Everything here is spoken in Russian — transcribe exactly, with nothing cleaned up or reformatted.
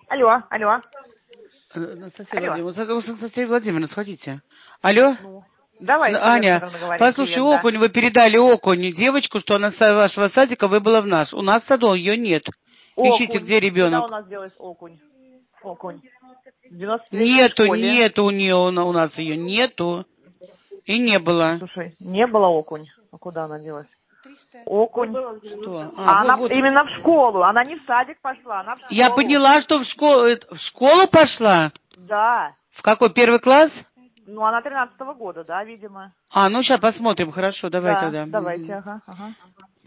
Алло, алло. Анастасия Алло. Владимировна, Анастасия Владимировна, сходите. Алло? Ну, давайте, Аня, послушай, привет, да. окунь, вы передали окунь девочку, что она с вашего садика выбыла в наш. У нас в саду ее нет. Ищите, Окунь. где Когда у ребенок. нас делается окунь? Окунь. В девяностолетней Нету, школе. нету у нее, у нас ее нету. И не было. Слушай, не было окунь. А куда она делась? Окунь. Что? А, А вот, она вот. именно в школу. Она не в садик пошла, она в Я школу. поняла, что в школу, в школу пошла. Да. В какой, первый класс? Ну, она тринадцатого года, да, видимо. А, ну сейчас посмотрим, хорошо, давай Да, тогда. давайте, ага, ага.